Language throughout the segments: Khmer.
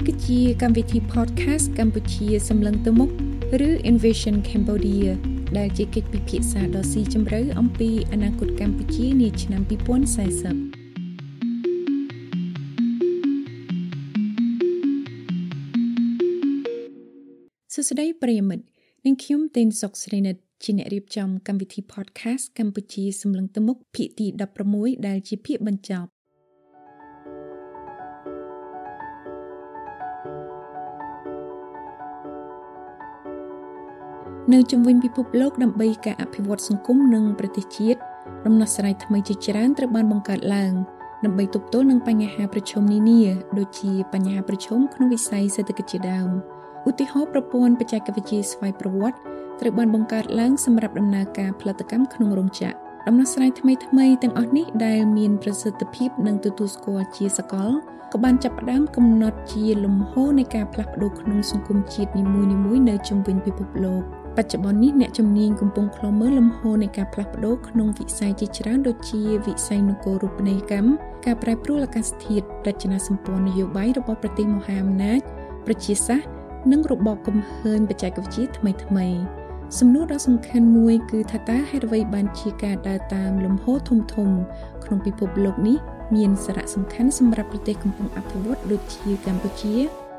គឺជាកម្មវិធី podcast កម្ពុជាសម្លឹងទៅមុខឬ Innovation Cambodia ដែលជាកិច្ចពិភាក្សាដ៏ស៊ីជម្រៅអំពីអនាគតកម្ពុជានាឆ្នាំ2040សួស្តីប្រិយមិត្តនាងខ្ញុំតេនសុកស្រីនិតជាអ្នករៀបចំកម្មវិធី podcast កម្ពុជាសម្លឹងទៅមុខភាគទី16ដែលជាភាគបញ្ចប់នៅជុំវិញពិភពលោកដើម្បីការអភិវឌ្ឍសង្គមនិងប្រទេសជាតិដំណោះស្រាយថ្មីជាច្រើនត្រូវបានបង្កើតឡើងដើម្បីទប់ទល់នឹងបញ្ហាប្រឈមនានាដូចជាបញ្ហាប្រឈមក្នុងវិស័យសេដ្ឋកិច្ចជាដើមឧទាហរណ៍ប្រព័ន្ធបច្ចេកវិទ្យាស្វ័យប្រវត្តិត្រូវបានបង្កើតឡើងសម្រាប់ដំណើរការផលិតកម្មក្នុងរោងចក្រដំណោះស្រាយថ្មីៗទាំងអស់នេះដែលមានប្រសិទ្ធភាពនិងទទួលស្គាល់ជាសកលក៏បានចាប់ផ្ដើមកំណត់ជាលំហូរនៃការផ្លាស់ប្ដូរក្នុងសង្គមជាតិនីមួយៗនៅជុំវិញពិភពលោកបច្ចុប្បន្ននេះអ្នកជំនាញកំពុងឃ្លាំមើលលំហូរនៃការផ្លាស់ប្ដូរក្នុងវិស័យជាច្រើនដូចជាវិស័យនគរូបនីយកម្មការប្រែប្រួលអាកាសធាតុរចនាសម្ព័ន្ធនយោបាយរបស់ប្រទេសមហាអំណាចប្រជាសាស្ត្រនិងរបបកំហើញបច្ចេកវិទ្យាថ្មីៗសំណួរដ៏សំខាន់មួយគឺថាតើហេតុអ្វីបានជាការដើរតាមលំហូរធំៗក្នុងពិភពលោកនេះមានសារៈសំខាន់សម្រាប់ប្រទេសកំពុងអភិវឌ្ឍដូចជាកម្ពុជា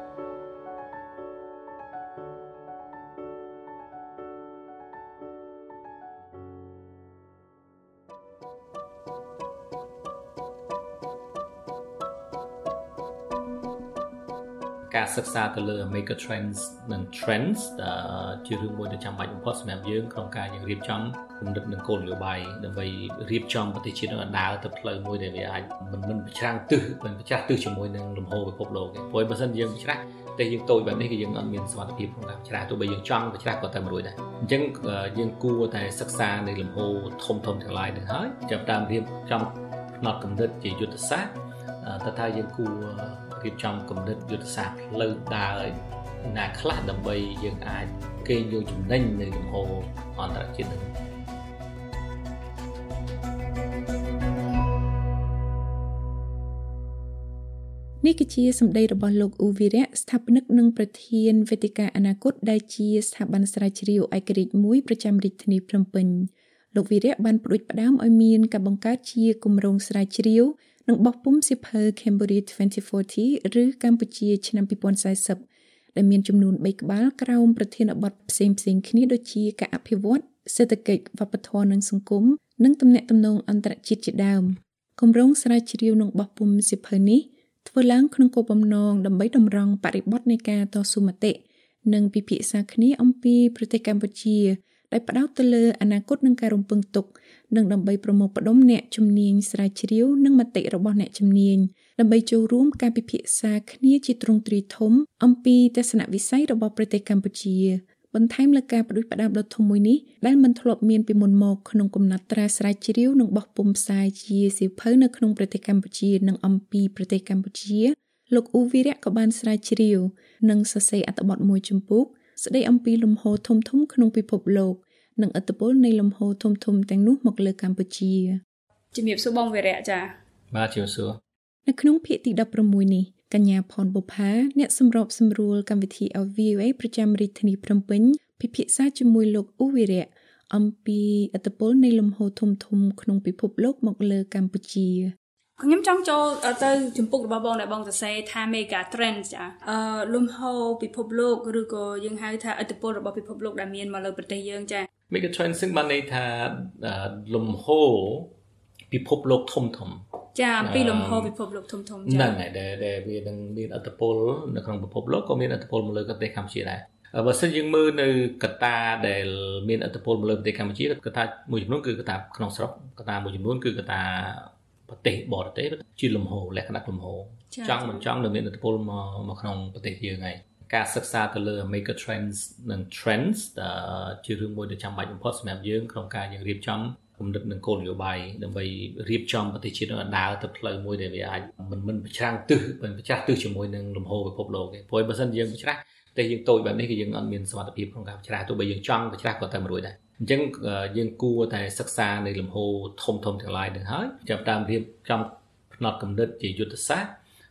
ការសិក្សាទៅលើ mega trends និង trends ជារឿងមួយដែលចាំបាច់បំផុតសម្រាប់យើងក្នុងការយើងរៀបចំគំនិតនិងគោលនយោបាយដើម្បីរៀបចំប្រទេសជាតិឲ្យដើរទៅផ្លូវមួយដែលវាអាចមិនប្រឆាំងទិសមិនប្រឆាំងទិសជាមួយនឹងលំហូរពិភពលោកទេព្រោះបើសិនយើងប្រឆាំងតែយើងតូចបែបនេះគឺយើងអត់មានសមត្ថភាពក្នុងការប្រឆាំងទោះបីយើងចង់ប្រឆាំងក៏តែមិនរួចដែរអញ្ចឹងយើងគួរតែសិក្សានៅលំហូរធំទាំងឡាយនេះហើយចាប់តាមរៀបចំផ្នត់គំនិតជាយុទ្ធសាស្ត្រតើយើងគួររៀបចំគំនិតយុទ្ធសាស្ត្រផ្លូវដើរណាខ្លះដើម្បីយើងអាចកេងយកចំណេញនៅលំហូរអន្តរជាតិនេះនេះគឺជាសម្ដីរបស់លោកអ៊ូវីរៈស្ថាបនិកនិងប្រធានវេទិកាអនាគតដែលជាស្ថាប័នស្រាវជ្រាវឯករាជ្យមួយប្រចាំរាជធានីភ្នំពេញលោកវីរៈបានផ្ដួចផ្ដើមឲ្យមានការបង្កើតជាគម្រោងស្រាវជ្រាវនិងបោះពុម្ពសៀវភៅ Cambodia 2040 ឬកម្ពុជាឆ្នាំ2040ដែលមានចំនួន3ក្បាលក្រោមប្រធានបទផ្សេងៗគ្នាដូចជាការអភិវឌ្ឍសេដ្ឋកិច្ចវប្បធម៌និងសង្គមនិងទំនាក់ទំនងអន្តរជាតិជាដើមគម្រោងស្រាវជ្រាវនិងបោះពុម្ពសៀវភៅនេះធ្វើឡើងក្នុងគោលបំណងដើម្បីតម្រង់បរិបទនៃការតស៊ូមតិនិងពិភាក្សាគ្នាអំពីប្រទេសកម្ពុជាដែលផ្ដោតទៅលើអនាគតនិងការរំពឹងទុកនិងដើម្បីប្រមូលផ្ដុំអ្នកជំនាញស្រាវជ្រាវនិងមតិរបស់អ្នកជំនាញដើម្បីចូលរួមការពិភាក្សាគ្នាជាទ្រង់ទ្រាយធំអំពីទស្សនវិស័យរបស់ប្រទេសកម្ពុជាបន្ថែមលើការផ្ដួចផ្ដើមដ៏ធំមួយនេះដែលមិនធ្លាប់មានពីមុនមកក្នុងកំណត់ត្រាស្រាវជ្រាវនិងបោះពុម្ពផ្សាយជាសៀវភៅនៅក្នុងប្រទេសកម្ពុជានិងអំពីប្រទេសកម្ពុជាលោកអ៊ូវីរៈក៏បានស្រាវជ្រាវនិងសរសេរអត្ថបទមួយជំពូកស្ដីអំពីលំហូរធំៗក្នុងពិភពលោកនិងឥទ្ធិពលនៃលំហូរធំៗទាំងនោះមកលើកម្ពុជាជំរាបសួរបងវីរៈចា៎បាទជំរាបសួរនៅក្នុងភាគទី16នេះកញ្ញាផនបុប្ផាអ្នកសម្របសម្រួលកម្មវិធី VOA ប្រចាំរាជធានីភ្នំពេញពិភាក្សាជាមួយលោកអ៊ូវីរៈអំពីឥទ្ធិពលនៃលំហូរធំៗក្នុងពិភពលោកមកលើកម្ពុជាខ្ញុំចង់ចូលទៅជំពូករបស់បងដែលបងសរសេរថា mega trend ចាលំហូរពិភពលោកឬក៏យើងហៅថាឥទ្ធិពលរបស់ពិភពលោកដែលមានមកលើប្រទេសយើងចា mega trend ซึ่งបានន័យថាលំហូរពិភពលោកធំចាអំពីលំហូរពិភពលោកធំចាហ្នឹងហើយដែលវានឹងមានឥទ្ធិពលនៅក្នុងពិភពលោកក៏មានឥទ្ធិពលមកលើប្រទេសកម្ពុជាដែរបើសិនយើងមើលនៅកត្តាដែលមានឥទ្ធិពលមកលើប្រទេសកម្ពុជាកត្តាមួយចំនួនគឺកត្តាក្នុងស្រុកកត្តាមួយចំនួនគឺកត្តាប្រទេសបរទេសជាលំហូរលក្ខណៈលំហូរចង់មិនចង់នឹងមានឥទ្ធិពលមកក្នុងប្រទេសយើងហើយការសិក្សាទៅលើ mega trends និង trends ជារឿងមួយដែលចាំបាច់បំផុតសម្រាប់យើងក្នុងការយើងរៀបចំគំនិតនិងគោលនយោបាយដើម្បីរៀបចំប្រទេសជាតិឲ្យដើរទៅផ្លូវមួយដែលវាអាចមិនប្រឆាំងទិសមិនប្រឆាំងទិសជាមួយនឹងលំហូរពិភពលោកទេព្រោះបើសិនយើងប្រឆាំងតែយើងតូចបែបនេះគឺយើងអត់មានសមត្ថភាពក្នុងការប្រឆាំងទោះបីយើងចង់ប្រឆាំងក៏តែមិនរួចដែរអញ្ចឹងយើងគួរតែសិក្សានៅលំហូរធំទាំងឡាយនេះហើយចាប់តាមរៀបចំផ្នត់គំនិតជាយុទ្ធសាស្ត្រ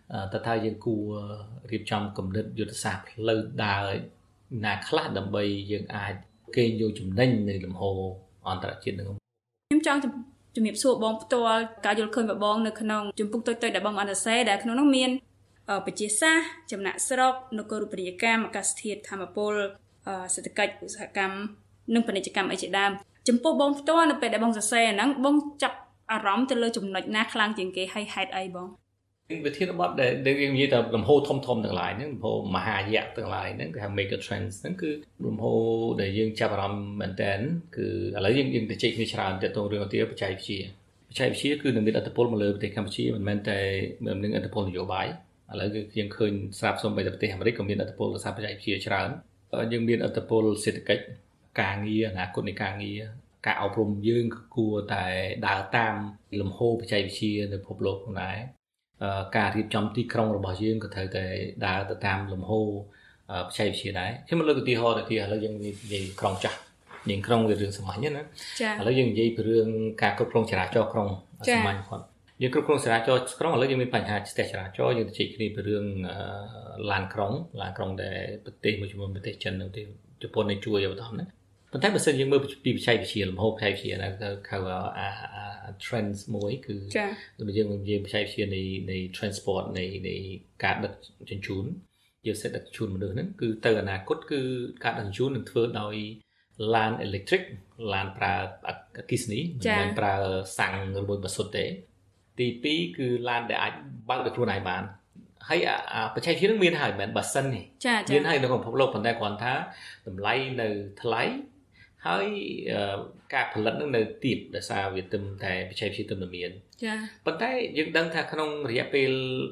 តើថាយើងគួររៀបចំគំនិតយុទ្ធសាស្ត្រផ្លូវដើរណាខ្លះដើម្បីយើងអាចគេយកចំណេញនៃលំហអន្តរជាតិនឹងខ្ញុំចង់ជំរាបសួរបងផ្ទាល់ការយល់ឃើញរបស់បងនៅក្នុងជំពូកតូចៗដែលបងបានសរសេរដែលក្នុងនោះមានបច្ចេកសាស្ត្រចំណាក់ស្រុកនគរូបនីយកម្មអាកាសធាតុធម្មពលសេដ្ឋកិច្ចឧស្សាហកម្មនិងពាណិជ្ជកម្មអីជាដើមចំពោះបងផ្ទាល់នៅពេលដែលបងសរសេរហ្នឹងបងចាប់អារម្មណ៍ទៅលើចំណុចណាខ្លាំងជាងគេហើយហេតុអីបងវិធានបទដែលយើងនិយាយទៅលំហូរធំទាំងឡាយហ្នឹងលំហូរមហាយៈទាំងឡាយហ្នឹងគេហៅ mega trends ហ្នឹងគឺលំហូរដែលយើងចាប់អារម្មណ៍មែនតើគឺឥឡូវយើងទៅជែកគ្នាច្រើនទៅទៅរឿងទៀតបច្ចេកវិទ្យាគឺនឹងមានឥទ្ធិពលមកលើប្រទេសកម្ពុជាមិនមែនតែនឹងឥទ្ធិពលនយោបាយឥឡូវគឺយើងឃើញស្រាប់សូម្បីតែប្រទេសអាមេរិកក៏មានឥទ្ធិពលដោយសារបច្ចេកវិទ្យាច្រើនយើងមានឥទ្ធិពលសេដ្ឋកិច្ចការងារអនាគតនៃការងារការអប់រំយើងក៏គួរតែដើរតាមលំហូរបច្ចេកវិទ្យានៅពិភពលោកផងដែរការរៀបចំទីក្រុងរបស់យើងក៏ត្រូវតែដើរទៅតាមលំហូរបច្ចេកវិទ្យាដែរខ្ញុំលើកឧទាហរណ៍ទៅឥឡូវយើងនិយាយក្រុងចាស់យើងក្រុងវារឿងសាមញ្ញណាឥឡូវយើងនិយាយពីរឿងការគ្រប់គ្រងចរាចរណ៍ក្រុងសាមញ្ញគាត់យើងគ្រប់គ្រងចរាចរណ៍ក្រុងឥឡូវយើងមានបញ្ហាស្ទះចរាចរណ៍យើងទៅជែកគ្នាពីរឿងឡានក្រុងដែលប្រទេសមួយចំនួនប្រទេសចិននិងប្រទេសជប៉ុននេះជួយឧបត្ថម្ភណាប៉ុន្តែបើសិនយើងមើលពីបច្ចេកវិទ្យាលំហូរបច្ចេកវិទ្យាណាគេហៅtrends មួយគឺដូចយើងនិយាយបច្ចេកវិទ្យានៃ transport នៃការដឹកជញ្ជូនយើងសេតដឹកជញ្ជូនមនុស្សហ្នឹងគឺទៅអនាគតគឺការដឹកជញ្ជូននឹងធ្វើដោយឡាន electric ឡានប្រើអគ្គិសនីមិនមែនប្រើសាំងឬមួយបសុទ្ធទេទី2គឺឡានដែលអាចបើកដោយខ្លួនឯងបានហើយបច្ចេកវិទ្យានឹងមានហើយមិនមែនបើសិនទេមានហើយនៅក្នុងពិភពលោកប៉ុន្តែគ្រាន់ថាតម្លៃនៅថ្លៃហើយការផលិតនឹងនៅទាបដោយសារវាទឹមតែបច្ចេកវិទ្យាទឹមតែមានប៉ុន្តែយើងដឹងថាក្នុងរយៈពេល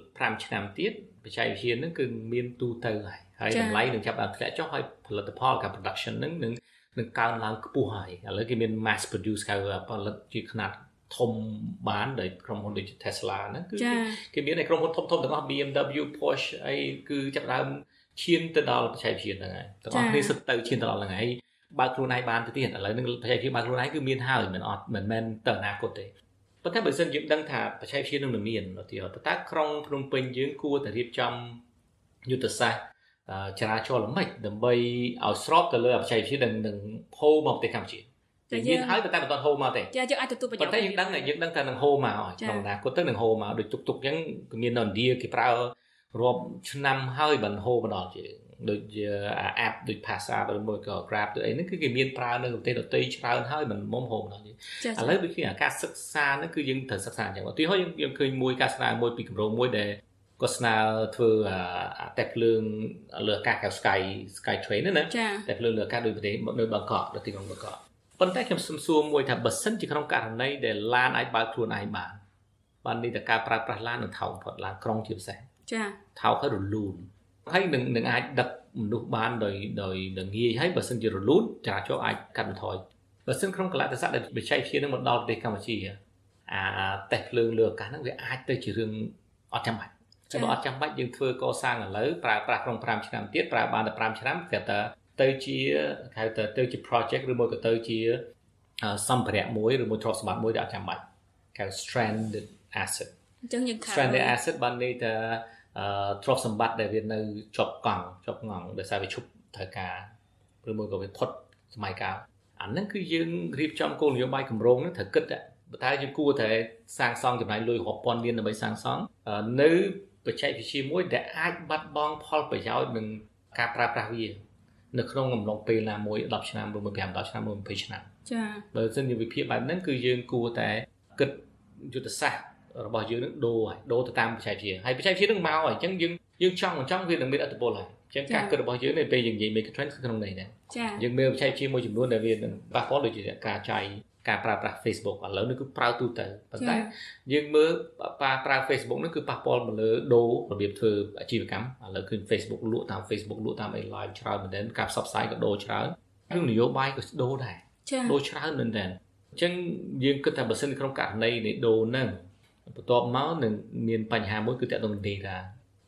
5ឆ្នាំទៀតបច្ចេកវិទ្យានឹងគឺមានទូទៅហើយតម្លៃនឹងចាប់បានធ្លាក់ចុះហើយផលិតផលការ production នឹងកើនឡើងខ្ពស់ហើយឥឡូវគេមាន mass produce គេផលិតជាខ្នាតធំបានដោយក្រុមហ៊ុនដូច Tesla ហ្នឹងគឺគេមានឯក្រុមហ៊ុនធំទាំងអស់ BMW Porsche អីគឺចាប់ដើមឈានទៅដល់បច្ចេកវិទ្យាហ្នឹងហើយទាំងអស់គ្នាសិតទៅឈានទៅដល់ហ្នឹងហើយបើកខ្លួនឯងបានទៅទៀតឥឡូវហ្នឹងបច្ចេកវិទ្យាបើកខ្លួនឯងគឺមានហើយមិនមែនទៅអនាគតទេប៉ុន្តែបើសិនយើងដឹងថាបច្ចេកវិទ្យានឹងមានឧទាហរណ៍តើក្រុងភ្នំពេញយើងគួរតែរៀបចំយុទ្ធសាស្ត្រចរាចរណ៍ល្មិចដើម្បីឲ្យស្របទៅលើបច្ចេកវិទ្យានឹងហូរមកប្រទេសកម្ពុជាមានហើយតែមិនទាន់ហូរមកទេយើងអាចទទួលប្រយោជន៍ប៉ុន្តែយើងដឹងថានឹងហូរមកក្នុងអនាគតទៅនឹងហូរមកដូចទុកអញ្ចឹងគឺមាននៅឥណ្ឌាគេប្រើរាប់ឆ្នាំហើយបានហូរមកដល់ជាដូចជា app ដូច Pasa ឬមួយក៏ Grab ទៅអីហ្នឹងគឺគេមានប្រើនៅប្រទេសដទៃច្រើនហើយមិនមុំហូរមកដល់នេះឥឡូវដូចជាការសិក្សាហ្នឹងគឺយើងត្រូវសិក្សាអញ្ចឹងឧទាហរណ៍យើងឃើញមួយការស្នើមួយពីគម្រោងមួយដែលក៏ស្នើធ្វើតែភ្លើងលើអាកាស Sky Train ណាតែភ្លើងលើអាកាសដូចប្រទេសនៅបាងកកនៅទីក្រុងបាងកកប៉ុន្តែខ្ញុំសំសួរមួយថាបើសិនជាក្នុងករណីដែលឡានអាចបើកខ្លួនឯងបាននេះតែការប្រើប្រាស់ឡាននឹងថោកបំផុតឡានក្រុងជាពិសេសថោកហើយរលូនហើយនឹងអាចដឹកមនុស្សបានដោយងាយហើយបើសិនជារលូនចរាចរណ៍អាចកាត់បន្ថយបើសិនក្នុងកលៈទេសៈដែលបច្ចេកវិទ្យានឹងមកដល់ប្រទេសកម្ពុជាតេស្តភ្លើងលើអាកាសហ្នឹងវាអាចទៅជារឿងអត់ចាំបាច់តែបើអត់ចាំបាច់យើងធ្វើកសាងឥឡូវប្រើប្រាស់ក្នុង5ឆ្នាំទៀតប្រើបានតែ5ឆ្នាំគេថាទៅជាហៅទៅជា project ឬមួយក៏ទៅជាសម្ភារៈមួយឬមួយទ្រព្យសម្បត្តិមួយដែលអត់ចាំបាច់គេ stranded asset អញ្ចឹងយើង stranded asset បានន័យថាទ្រព្យសម្បត្តិដែលវានៅជាប់ងង់ដោយសារវាឈប់ត្រូវការឬមួយក៏វាផុតសម័យកាលអាហ្នឹងគឺយើងរៀបចំគោលនយោបាយគម្រោងហ្នឹងត្រូវគិតតែយើងគួរតែសាងសង់ចំណាយលុយរាប់ពាន់លានដើម្បីសាងសង់នៅបច្ចេកវិទ្យាមួយដែលអាចបាត់បង់ផលប្រយោជន៍នឹងការប្រើប្រាស់វានៅក្នុងអំឡុងពេលណាមួយ10ឆ្នាំឬមួយ5 10ឆ្នាំឬ20ឆ្នាំចា៎បើសិនជាវិភាគបែបហ្នឹងគឺយើងគួរតែគិតយុទ្ធសាស្ត្ររបស់យើងនឹងដូរទៅតាមបច្ចេកវិទ្យាហើយបច្ចេកវិទ្យានឹងមកហើយអញ្ចឹងយើងចង់វានឹងមានឥទ្ធិពលហើយអញ្ចឹងការគិតរបស់យើងនៅពេលយើងនិយាយ mega trend ក្នុងន័យហ្នឹងយើងមើលបច្ចេកវិទ្យាមួយចំនួនដែលវានឹងប៉ះពាល់ដូចជាការប្រើប្រាស់ Facebook ឥឡូវនេះគឺប្រើទូទៅប៉ុន្តែយើងមើលប្រើ Facebook នេះគឺប៉ះពាល់មកលើដូររបៀបធ្វើអាជីវកម្មឥឡូវគឺ Facebook លក់តាម Facebook លក់តាម live ច្រើនមែនទែនការផ្សព្វផ្សាយក៏ដូរច្រើនរឿងនយោបាយក៏ដូរដែរដូរច្រើនមែនទែនអញ្ចឹងយើងគិតថាបើសិនក្នុងករណីនៃដូរហ្នឹងបន្ទាប់មកនឹងមានបញ្ហាមួយគឺតើតង data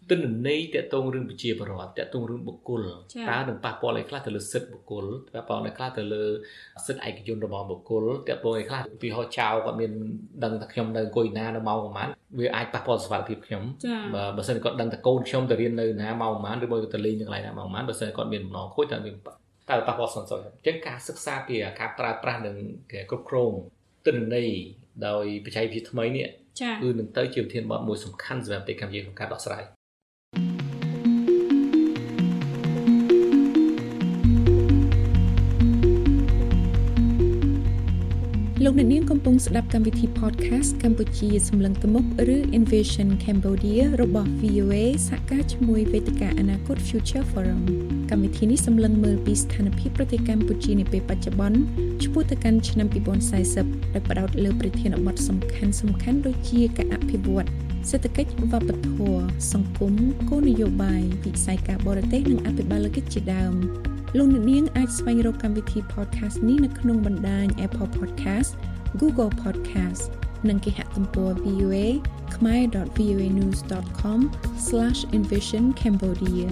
ទិន្នន័យតាក់ទងរឿងប្រជាពលរដ្ឋតាក់ទងរឿងបុគ្គលតើនឹងប៉ះពាល់អីខ្លះទៅលើសិទ្ធិបុគ្គលប៉ះពាល់អីខ្លះទៅលើសិទ្ធិឯកជនរបស់បុគ្គលតាក់ទងអីខ្លះពីហោចៅគាត់មានដឹងថាខ្ញុំនៅអង្គុយណានៅម៉ោងប្រហែលវាអាចប៉ះពាល់សុខភាពខ្ញុំបើសិនគាត់ដឹងថាកូនខ្ញុំទៅរៀននៅណាម៉ោងប្រហែលឬមួយក៏ទៅលេងនៅកន្លែងណាម៉ោងប្រហែលបើសិនគាត់មានបំណងខូចតើមានប៉ះពាល់សន្តិសុខអញ្ចឹងការសិក្សាពីការប្រើប្រាស់នឹងគ្រប់គ្រងទិន្នន័យដោយបច្ចេកវិទ្យាថ្មីនេះគឺនឹងទៅជាវិធានបទមួយសំខាន់សម្រាប់ប្រទេសកម្ពុជាក្នុងការដោះស្រាយលោកអ្នកនាងកំពុងស្ដាប់កម្មវិធី podcast កម្ពុជាសម្លឹងទៅមុខឬ Envision Cambodia របស់ VOA សហការជាមួយវេទិកាអនាគត Future Forum កម្មវិធីនេះសម្លឹងមើលពីស្ថានភាពប្រទេសកម្ពុជានាពេលបច្ចុប្បន្នឆ្ពោះទៅកាន់ឆ្នាំ2040ដោយផ្ដោតលើប្រធានបទសំខាន់ៗដូចជាការអភិវឌ្ឍសេដ្ឋកិច្ចវប្បធម៌សង្គមគោលនយោបាយវិស័យការបរទេសនិងអភិបាលកិច្ចជាដើមលោកអ្នកនាងអាចស្វែងរកកម្មវិធី podcast នេះនៅក្នុងបណ្ដាញ Apple Podcast, Google Podcast និងគេហទំព័រ VOA khmer.voanews.com/envisioncambodia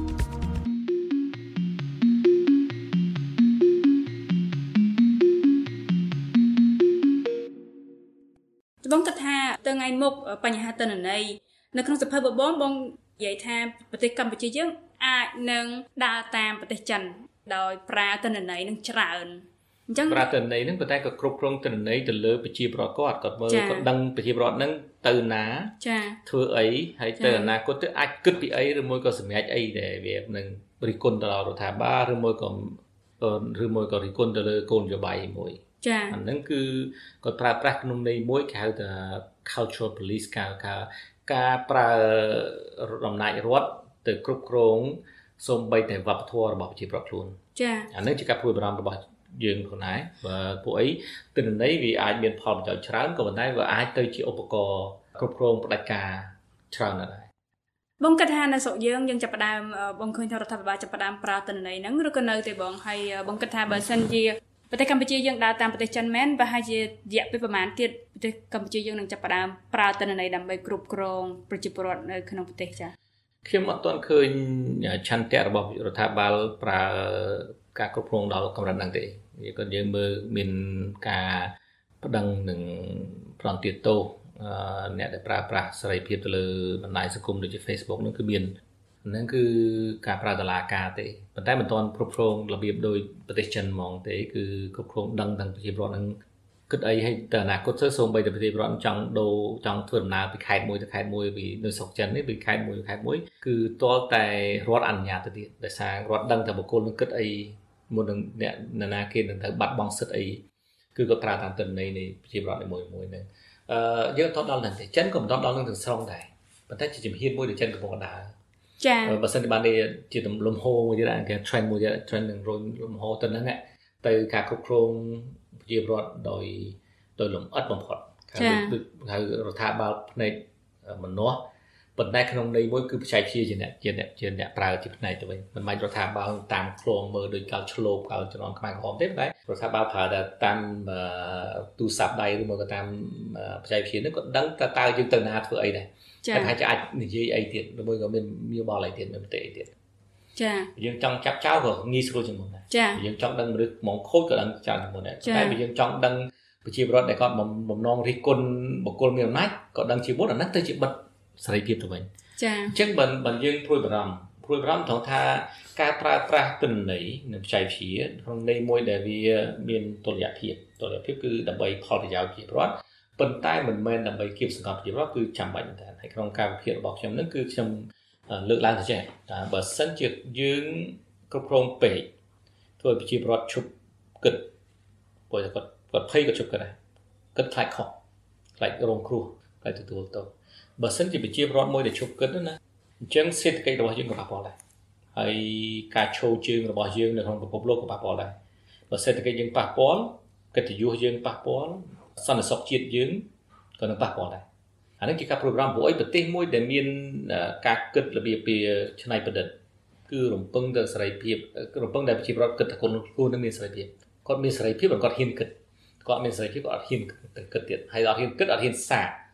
បងគិតថាទៅថ្ងៃមុខបញ្ហាទិន្នន័យនៅក្នុងសភៅបងនិយាយថាប្រទេសកម្ពុជាយើងអាចនឹងដើរតាមប្រទេសចិនដោយប្រើទិន្នន័យនឹងច្រើនអញ្ចឹងប្រើទិន្នន័យនឹងប៉ុន្តែក៏គ្រប់គ្រងទិន្នន័យទៅលើប្រជាពលរដ្ឋគាត់មើលគាត់ដឹងប្រជាពលរដ្ឋនឹងទៅណាធ្វើអីហើយទៅអនាគតទៅអាចគិតពីអីឬមួយក៏សម្រេចអីដែលវានឹងរិះគន់ទៅដល់រដ្ឋាភិបាលឬមួយក៏រិះគន់ទៅលើគោលនយោបាយមួយអាហ្នឹងគឺគាត់ប្រើប្រាស់ក្នុងន័យមួយគេហៅថា cultural police ការប្រើអំណាចរដ្ឋទៅគ្រប់គ្រងសូម្បីតែវប្បធម៌របស់ប្រជាពលរដ្ឋខ្លួនអានេះជាការព្រួយបារម្ភរបស់យើងខ្លួនឯងបើពួកអីទិន្នន័យវាអាចមានផលប្រយោជន៍ច្រើនក៏ប៉ុន្តែវាអាចទៅជាឧបករណ៍គ្រប់គ្រងផ្ដាច់ការច្រើនណាស់ដែរបងគិតថានៅស្រុកយើងចាប់ផ្ដើមបងឃើញថារដ្ឋាភិបាលចាប់ផ្ដើមប្រើទិន្នន័យហ្នឹងឬក៏នៅទេបងហើយបងគិតថាបើសិនជាប្រទេសកម្ពុជាយើងដើរតាមប្រទេសចិនមែនប្រហែលជារយៈពេលប្រហែលទៀតប្រទេសកម្ពុជាយើងនឹងចាប់ផ្ដើមប្រើទិន្នន័យដើម្បីគ្រប់គ្រងប្រជាពលរដ្ឋនៅក្នុងប្រទេសចា៎ខ្ញុំអត់ទាន់ឃើញឆន្ទៈរបស់រដ្ឋាភិបាលប្រើការគ្រប់គ្រងដល់កម្រិតហ្នឹងទេគាត់យើងមើលមានការប្តឹងនឹងប្រន្ទាទោសអ្នកដែលប្រើប្រាស់សេរីភាពទៅលើបណ្ដាញសង្គមដូចជា Facebook ហ្នឹងគឺមានហ្នឹងគឺការប្រើតឡាការទេប៉ុន្តែមិនទាន់គ្រប់គ្រងរបៀបដោយប្រទេសចិនហ្មងទេគឺគ្រប់គ្រងដឹងប្រជាពលរដ្ឋហ្នឹងគិតអីឲ្យទៅអនាគតទៅសូម្បីតែប្រជាពលរដ្ឋចង់ធ្វើដំណើរពីខេត្តមួយទៅខេត្តមួយពីនៅស្រុកចិននេះពីខេត្តមួយទៅខេត្តមួយគឺទាល់តែរដ្ឋអនុញ្ញាតទៅទៀតដោយសាររដ្ឋដឹងថាបុគ្គលនឹងគិតអីមុននឹងអ្នកណាគេនឹងទៅបាត់បង់សិទ្ធិអីគឺគាត់ប្រើតាមទិន្នន័យនៃប្រជាពលរដ្ឋមួយហ្នឹងយើងអត់ដល់ហ្នឹងទេចិនក៏មិនដល់នឹងទាំងស្រុងដែរប៉ុន្តែជាជំហានមួយដែលចិនកំពុងដើរចា៎បើសិនជាបានជាលំហមួយទៀតគេ trend មួយទៀត trend នឹងរុញលំហទៅហ្នឹងទៅការគ្រប់គ្រងប្រជាពលរដ្ឋដោយលំអិតបំផុតហៅរដ្ឋាភិបាលផ្នែកម្នាស់ប៉ុន្តែក្នុងន័យមួយគឺបច្ចេកវិទ្យាជាអ្នកប្រើជាផ្នែកទៅវិញមិនមែនរដ្ឋាភិបាលតាមខ្លងមើលដោយកាលឆ្លូបកាលជំនាន់ខ្មែរក្រហមទេតែរដ្ឋាភិបាលប្រើតែតាមទូរស័ព្ទដៃឬមកក៏តាមបច្ចេកវិទ្យានេះក៏ដឹងតើយើងទៅណាធ្វើអីដែរតែថាអាចនិយាយអីទៀតឬមួយក៏មានយោបល់អីទៀតមានប្រទេសអីទៀតចាយើងចង់ចាប់ចោលក៏ងាយស្រួលជាងមុនដែរយើងចង់ដឹងមនុស្សមកខូចក៏ដឹងចោលជាងមុនដែរតែបើយើងចង់ដឹងប្រជាពលរដ្ឋដែលគាត់បំណងរិះគន់បុគ្គលមានអំណាចក៏ដឹងជាមុនអាហ្នឹងទៅជាបិទសេរីភាពទៅវិញចាអញ្ចឹងបើយើងព្រួយបារម្ភត្រង់ថាការប្រើប្រាស់ទិន្នន័យនិងបច្ចេកវិទ្យាក្នុងន័យមួយដែលវាមានតុល្យភាពគឺដើម្បីផលប្រយោជន៍ប្រជាពលរដ្ឋប៉ុន្តែមិនមែនដើម្បីគៀបសង្កត់ប្រជាពលរដ្ឋគឺចាំបាច់មែនតើហើយក្នុងការវិភាគរបស់ខ្ញុំនឹងគឺខ្ញុំលើកឡើងទៅចេះថាបើសិនជាយើងគ្រប់គ្រងពេកធ្វើឲ្យប្រជាពលរដ្ឋឈប់គិតព្រោះតែគាត់ភ័យគាត់ឈប់គិតដែរគិតខ្លាចខុសខ្លាចរងគ្រោះខ្លាចទទួលទោសបើសិនជាប្រជាពលរដ្ឋមួយដែលឈប់គិតណាអញ្ចឹងសេដ្ឋកិច្ចរបស់យើងក៏ប៉ះពាល់ដែរហើយការឈរជើងរបស់យើងនៅក្នុងពិភពលោកក៏ប៉ះពាល់ដែរបើសេដ្ឋកិច្ចយើងប៉ះពាល់កិត្តិយសយើងប៉ះពាល់សន្តិសុខជាតិយើងក៏នឹងប៉ះពាល់ដែរអានេះជាការប្រូក្រាមព្រោះអីប្រទេសមួយដែលមានការគិតរបៀបពីច្នៃប្រឌិតគឺរំពឹងទៅសេរីភាពរំពឹងតែប្រជាពលរដ្ឋគិតថាខ្លួននឹងមានសេរីភាពគាត់មានសេរីភាពគាត់ហ៊ានគិតគាត់មានសេរីភាពគាត់អត់ហ៊ានគិតទៀតហើយអត់ហ៊ានគិតអត់ហ៊ានសាក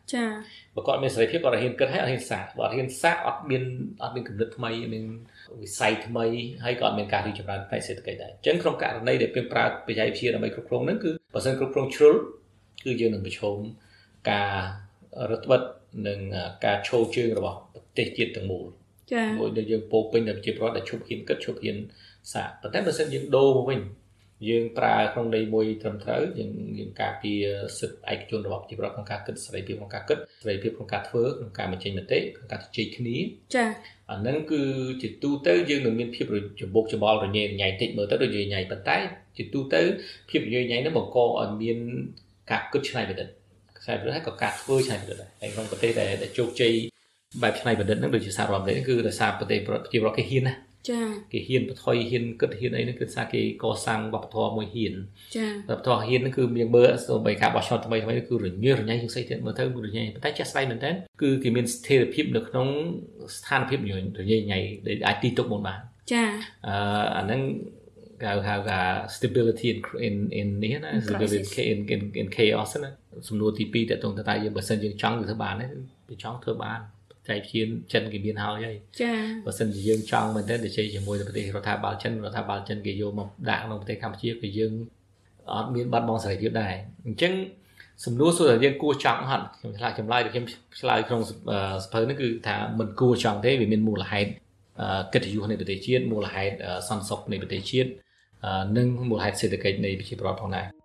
ចាបើគាត់មានសេរីភាពគាត់ហ៊ានគិតហើយអត់ហ៊ានសាកបើអត់ហ៊ានសាកអត់មានគំនិតថ្មីមានវិស័យថ្មីហើយក៏អត់មានការរីកចម្រើនផ្នែកសេដ្ឋកិច្ចដែរអញ្ចឹងក្នុងករណីដែលយើងប្រើបច្ចេកវិទ្យាដើម្បីគ្រប់គ្រងហ្នឹងគឺបើសិនគ្រប់គ្រងជ្រុលគឺយើងនឹងប្រឈមការរឹតបន្តឹងនិងការឈរជើងរបស់ប្រទេសជាតិទាំងមូលចា៎មួយដែលយើងពោពេញដល់ប្រជាពលរដ្ឋដែលឈប់ហ៊ានគិតឈប់ហ៊ានសាកប៉ុន្តែបើសិនយើងដូរមកវិញយើងប្រើក្នុងន័យមួយត្រឹមត្រូវយើងការពារសិទ្ធិឯកជនរបស់ប្រជាពលរដ្ឋក្នុងការគិតសេរីភាពក្នុងការគិតសេរីភាពក្នុងការធ្វើក្នុងការបញ្ចេញមតិក្នុងការជជែកគ្នាចា៎អាហ្នឹងគឺជាទូទៅយើងនឹងមានភាពច្បុកច្បល់រញ៉េរញ៉ៃតិចមើលទៅដូចរញ៉ៃប៉ុន្តែជាទូទៅភាពរញ៉េរញ៉ៃហ្នឹងបង្កឲ្យមានការគិតច្នៃប្រឌិតខ្សែប្រឌិតហើយក៏ការធ្វើច្នៃប្រឌិតដែរហើយក្នុងប្រទេសដែលជោគជ័យបែបច្នៃប្រឌិតហ្នឹងដូចជាសហរដ្ឋអាមេរិកគឺដោយសារប្រទេសប្រជាពលរដ្ឋគេហ៊ានណាចាគេហ៊ានបន្ថយហ៊ានគិតហ៊ានអីហ្នឹងគឺសារគេកសាងវប្បធម៌មួយហ៊ានចាវប្បធម៌ហ៊ានហ្នឹងគឺមានមើលសូម្បីការបោះឆ្នោតថ្មីគឺរញ៉េរញ៉ៃជាងស្អីទៀតមើលទៅរញ៉េរប៉ុន្តែចាស់ស្ដីមែនតើគឺគេមានស្ថិរភាពនៅក្នុងស្ថានភាពរញ៉េរញ៉ៃដែលអាចទីទុកមុនបានចាអាហ្នឹងគេហៅថា stability in នេះណា stability in chaos ណាសំណួរទី2តើតើតើយើងបើសិនយើងចង់ធ្វើបានទេវាចង់ធ្វើបានតែជាចិនគេមានហើយចាបើសិនជាយើងចង់មែនទែនទៅជ័យជាមួយនឹងប្រទេសរដ្ឋាភិបាលចិនគេយកមកដាក់ក្នុងប្រទេសកម្ពុជាគឺយើងអត់មានបាត់បង់សេរីភាពដែរអញ្ចឹងសំណួរសួរថាយើងគួរចង់អត់ខ្ញុំឆ្លើយចម្លើយដែលខ្ញុំឆ្លើយក្នុងសភៅនេះគឺថាមិនគួរចង់ទេវាមានមូលហេតុកិត្តិយសនៃប្រទេសជាតិមូលហេតុសន្តិសុខនៃប្រទេសជាតិនិងមូលហេតុសេដ្ឋកិច្ចនៃប្រជាពលរដ្ឋផងដែរ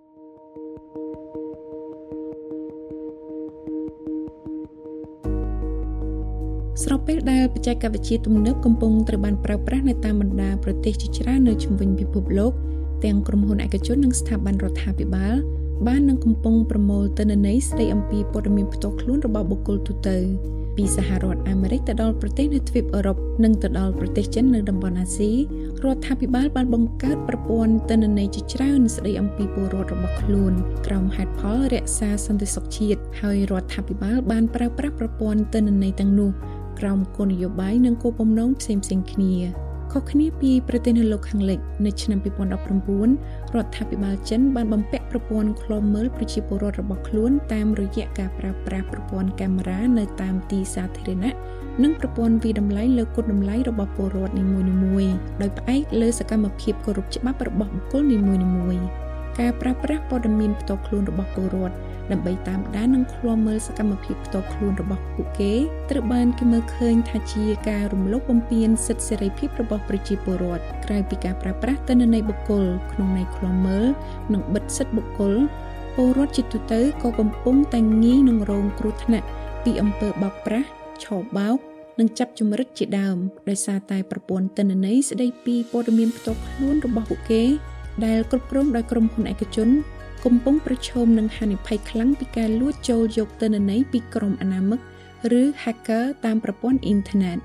ស្របពេលដែលបច្ចេកវិទ្យាទំនើបកំពុងត្រូវបានប្រើប្រាស់នៅតាមបណ្ដាប្រទេសជាច្រើននៅជុំវិញពិភពលោកទាំងក្រុមហ៊ុនឯកជននិងស្ថាប័នរដ្ឋាភិបាលបាននឹងកំពុងប្រមូលទិន្នន័យស្ដីអំពីព័ត៌មានផ្ទាល់ខ្លួនរបស់បុគ្គលទូទៅពីសហរដ្ឋអាមេរិកទៅដល់ប្រទេសនៅទ្វីបអឺរ៉ុបនិងទៅដល់ប្រទេសចិននៅតំបន់អាស៊ីរដ្ឋាភិបាលបានបង្កើតប្រព័ន្ធទិន្នន័យជាច្រើនស្ដីអំពីពលរដ្ឋរបស់ខ្លួនក្រោមហេតុផលរក្សាសន្តិសុខជាតិហើយរដ្ឋាភិបាលបានប្រើប្រាស់ប្រព័ន្ធទិន្នន័យទាំងនោះក្រោមគោលនយោបាយនិងគោលបំណងផ្សេងៗគ្នាខុសគ្នាពីប្រទេសនៅលោកខាងលិចនៅឆ្នាំ2019រដ្ឋាភិបាលចិនបានបំពាក់ប្រព័ន្ធឃ្លាំមើលប្រជាពលរដ្ឋរបស់ខ្លួនតាមរយៈការប្រើប្រាស់ប្រព័ន្ធកាមេរ៉ានៅតាមទីសាធារណៈនិងប្រព័ន្ធវិតម្លៃលើគុណតម្លៃរបស់ពលរដ្ឋនីមួយៗដោយផ្អែកលើសកម្មភាពគោរពច្បាប់របស់បុគ្គលនីមួយៗការប្រើប្រាស់ព័ត៌មានផ្ទាល់ខ្លួនរបស់ពលរដ្ឋដើម្បីតាមដាននិងឃ្លាំមើលសកម្មភាពផ្ទាល់ខ្លួនរបស់ពួកគេត្រូវបានគេមើលឃើញថាជាការរំលោភបំពានសិទ្ធិសេរីភាពរបស់ប្រជាពលរដ្ឋក្រៅពីការប្រើប្រាស់ទិន្នន័យបុគ្គលក្នុងន័យឃ្លាំមើលនិងបិទសិទ្ធិបុគ្គលពលរដ្ឋជាទូទៅក៏កំពុងតែងាយនឹងរងគ្រោះថ្នាក់ពីអំពើបោកប្រាស់ឆោបបោកនិងចាប់ជំរិតជាដើមដោយសារតែប្រព័ន្ធទិន្នន័យស្ដីពីព័ត៌មានផ្ទាល់ខ្លួនរបស់ពួកគេដែលគ្រប់គ្រងដោយក្រុមហ៊ុនឯកជនកំពុងប្រឈមនឹងហានិភ័យខ្លាំងពីការលួចចូលយកទិន្នន័យពីក្រុមអនាមិកឬ hacker តាមប្រព័ន្ធអ៊ីនធឺណិត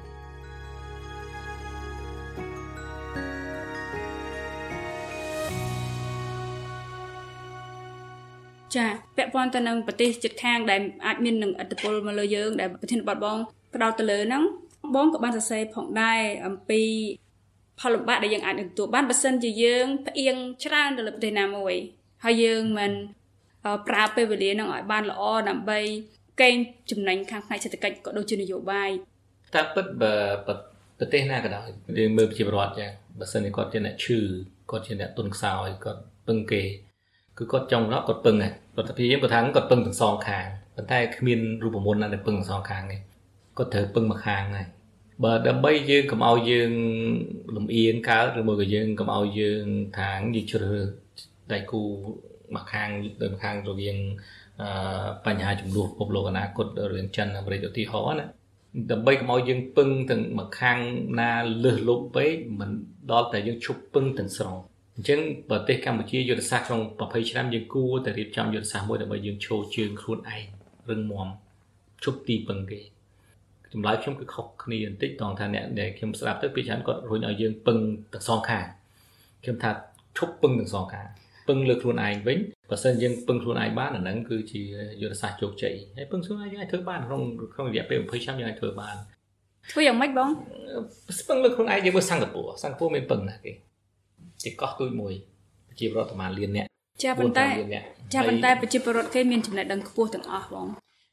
ចាពាក់ព័ន្ធទៅនឹងប្រទេសជិតខាងដែលអាចមាននឹងឥទ្ធិពលមកលើយើងដែលប្រធានបទបងផ្ដោតទៅលើហ្នឹងបងក៏បានសរសេរផងដែរអំពីផលលំបាកដែលយើងអាចនឹងទទួលបានបើសិនជាយើងផ្អៀងច្រើនទៅលើប្រទេសណាមួយហើយយើងមិនប្រើពេលវេលានឹងឲ្យបានល្អដើម្បីកេងចំណេញខាងផ្នែកសេដ្ឋកិច្ចក៏ដូចជានយោបាយតាមពិតបើប្រទេសណាក៏ដោយយើងមើលប្រជាពលរដ្ឋចាបើសិនជាគាត់ជាអ្នកឈឺគាត់ជាអ្នកទុនខ្សោយគាត់ពឹងគេគឺគាត់ចង់ណោះគាត់ពឹងហ្នឹងគាត់ថាយើងគាត់ថាគាត់ពឹងទាំងសងខាងប៉ុន្តែគ្មានរូបមន្តណាដែលពឹងទាំងសងខាងទេគាត់ត្រូវពឹងមួយខាងហើយបើដើម្បីយើងកុំឲ្យយើងលំអៀងកើតឬមួយក៏យើងកុំឲ្យយើងថាយើងជ្រើសដៃគូមួយខាងដោយមួយខាងរវាងបញ្ហាចំនួនពិភពលោកអនាគតរឿងចិនអាមេរិកឧទាហរណ៍ណាដើម្បីកុំឲ្យយើងពឹងទាំងមួយខាងណាលើសលប់ពេកមិនដល់តែយើងឈប់ពឹងទាំងស្រុងអញ្ចឹងប្រទេសកម្ពុជាយុទ្ធសាស្ត្រក្នុង20ឆ្នាំយើងគួរតែរៀបចំយុទ្ធសាស្ត្រមួយដើម្បីយើងឈរជើងខ្លួនឯងរឹងមាំឈប់ទីពឹងគេចម្លើយខ្ញុំគឺខុសគ្នាបន្តិចត្រង់ថាអ្នកដែលខ្ញុំស្ដាប់ទៅពីច្រើនគាត់រុញឲ្យយើងពឹងទាំងសងខាងខ្ញុំថាឈប់ពឹងទាំងសងខាងពឹងលើខ្លួនឯងវិញបើសិនយើងពឹងខ្លួនឯងបានអាហ្នឹងគឺជាយុទ្ធសាស្ត្រជោគជ័យហើយពឹងខ្លួនឯងយើងអាចធ្វើបានក្នុងរយៈពេល20ឆ្នាំយើងអាចធ្វើបានធ្វើយ៉ាងម៉េចបងពឹងលើខ្លួនឯងយើងមើលសិង្ហបុរីមានពឹងណាគេជាកោះទូចមួយប្រជាពលរដ្ឋប្រហែលលានអ្នកចាប៉ុន្តែប្រជាពលរដ្ឋគេមានចំណេះដឹងខ្ពស់ទាំងអស់បង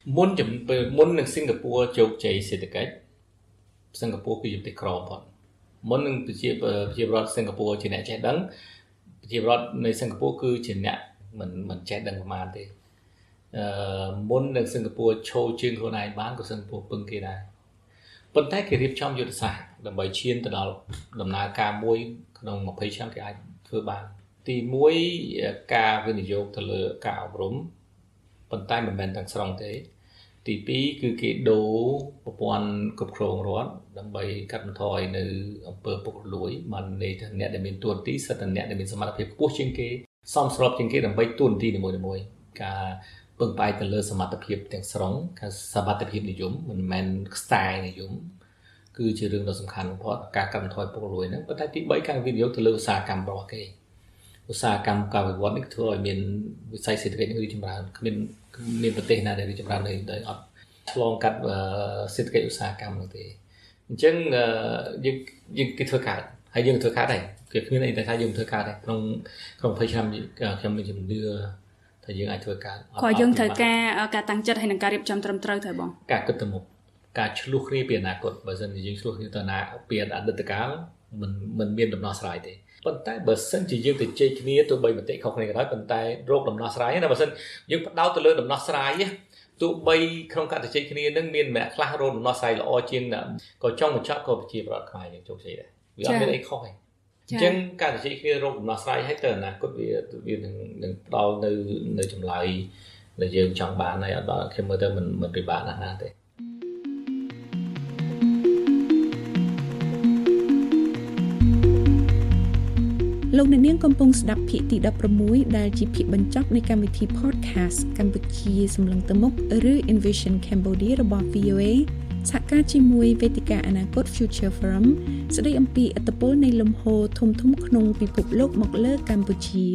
មុននឹងសិង្ហបុរីជោគជ័យសេដ្ឋកិច្ចសិង្ហបុរីគឺជាប្រទេសក្របំផុតមុននឹងប្រជាពលរដ្ឋសិង្ហបុរីជាអ្នកចេះដឹងប្រជាពលរដ្ឋនៃសិង្ហបុរីគឺជាអ្នកមិនចេះដឹងប្រមាណទេមុននឹងសិង្ហបុរីឈរជើងខ្លួនឯងបានក៏សិង្ហបុរីពឹងគេដែរប៉ុន្តែគេរៀបចំយុទ្ធសាស្ត្រដើម្បីឈានទៅដល់ដំណើរការមួយក្នុង20ឆ្នាំគេអាចធ្វើបានទី1ការវិនិយោគទៅលើការអប់រំប៉ុន្តែមិនមែនទាំងស្រុងទេទី2គឺគេដូរប្រព័ន្ធគ្រប់គ្រងរដ្ឋដើម្បីកាត់បន្ថយនៅអំពើពុករលួយមិនន័យថាអ្នកដែលមានទួនាទីសិតតែអ្នកដែលមានសមត្ថភាពខ្ពស់ជាងគេសមស្របជាងគេដើម្បីទួនាទីនីមួយៗការពឹងផ្អែកទៅលើសមត្ថភាពទាំងស្រុងការសមត្ថភាពនិយមមិនមែនខ្សែនិយមគឺជារឿងដ៏សំខាន់បំផុតការកាត់បន្ថយពុករលួយហ្នឹងប៉ុន្តែទី3ការវិនិយោគទៅលើឧស្សាហកម្មរបស់គេឧស្សាហកម្មការវិវត្តនេះធ្វើឲ្យមានវិស័យសេដ្ឋកិច្ចរីកចម្រើនគ្មានប្រទេសណាដែលរីកចម្រើនដោយអត់ឆ្លងកាត់សេដ្ឋកិច្ចឧស្សាហកម្មនោះទេអញ្ចឹងយើងគេធ្វើកើតហើយយើងធ្វើកើតដែរគេគ្មានអីតែថាយើងធ្វើកើតដែរក្នុង20ឆ្នាំខ្ញុំមានជំនឿថាយើងអាចធ្វើកើតក៏យើងត្រូវការតាំងចិត្តហើយនឹងការរៀបចំត្រឹមត្រូវត្រូវបងការគិតទៅមុខការឆ្លោះគ្នាពីអនាគតបើមិនជាយើងឆ្លោះគ្នាទៅពីអតីតកាលមិនមានដំណោះស្រាយទេប៉ុន្តែបើសិនជាយើងទៅជែកគ្នាទោះបីមតិខុសគ្នាក៏ដោយប៉ុន្តែរកដំណោះស្រាយណាបើសិនយើងផ្ដោតទៅលើដំណោះស្រាយទោះបីក្នុងការទៅជែកគ្នានឹងមានម្នាក់ខ្លះរកដំណោះស្រាយល្អជាងក៏ចង់បញ្ចប់ក៏ប្រជាប្រដ្ឋខ្មែរយើងជោគជ័យដែរវាអត់មានអីខុសទេអញ្ចឹងការទៅជែកគ្នារកដំណោះស្រាយឲ្យទៅអនាគតវានឹងផ្ដល់នៅចម្លើយដែលយើងចង់បានហើយអត់ដល់ខ្ញុំមើលទៅមិនពិបាកណាស់ទេលោកអ្នកនាងកំពុងស្ដាប់ភាគទី16ដែលជាភាគបញ្ចប់នៃកម្មវិធី podcast កម្ពុជាសម្លឹងទៅមុខឬ Envision Cambodia របស់ VOA សហការជាមួយវេទិកាអនាគត Future Forum ស្ដីអំពីឥទ្ធិពលនៃលំហូរធំៗក្នុងពិភពលោកមកលើកម្ពុជា